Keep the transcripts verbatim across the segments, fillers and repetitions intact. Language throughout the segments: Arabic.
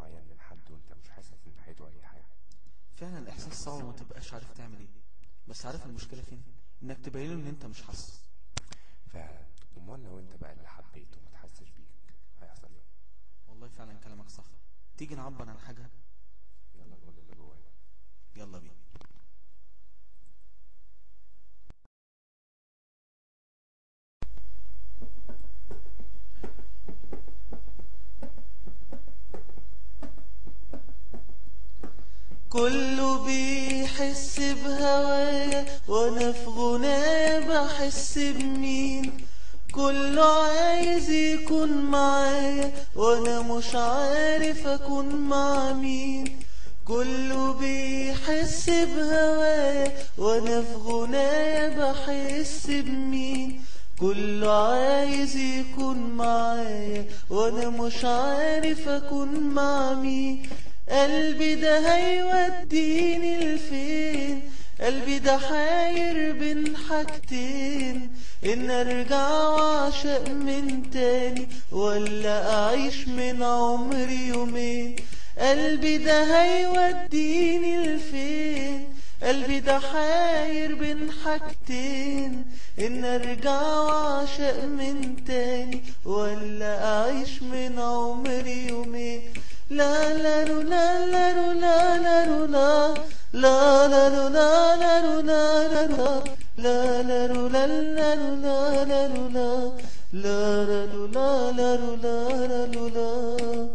معين من حد وانت مش حاسس من ناحيته اي حاجه. فعلا الاحساس صعب وما تبقاش عارف تعمل ايه، بس عارف المشكله فين؟ انك تبين له ان انت مش حاسس. فعلا. امال لو انت بقى اللي حبيته وما تحسش بيك هيحصل ايه؟ والله فعلا كلامك صح. تيجي نعبر عن حاجه؟ يلا نقول اللي جوانا. يلا بينا. كله بيحس بهوايا وانا في غناه بحس بمين، كله عايز يكون معايا وانا مش عارف اكون مع مين. كله بيحس بهوايا وانا في غناه بحس بمين، كله عايز يكون معايا وانا مش عارف اكون مع مين. قلبي ده هيوديني لفين؟ قلبي ده حاير بين حاجتين، ان ارجع واعشق من تاني ولا اعيش من عمري يومين. قلبي ده هيوديني لفين؟ قلبي ده حاير بين حاجتين، ان ارجع واعشق من تاني ولا اعيش من عمري يومين. لا لا لا لا لا لا لا لا لا لا لا لا لا لا لا لا.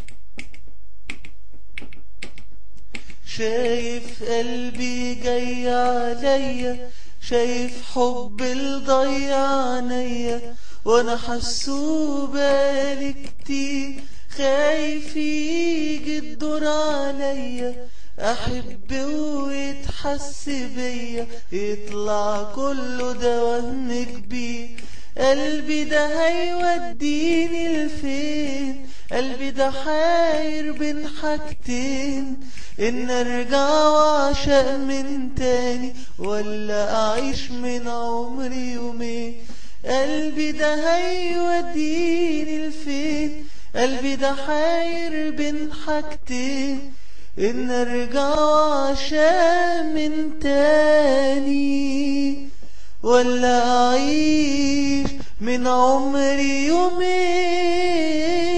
شايف قلبي جاي عليا، شايف حب الضيع عينيا وانا حاسه بالي كتير، خايف يجي الدور عليا احب ويتحس بيا يطلع كله ده وهم كبير. قلبي ده هيوديني لفين؟ قلبي ده حاير بين حاجتين، ان ارجع واعشق من تاني ولا اعيش من عمري يومين. قلبي ده هيوديني لفين؟ قلبي ده حاير بين حاجتين، ان ارجع واعشق من تاني ولا اعيش من عمري يومين.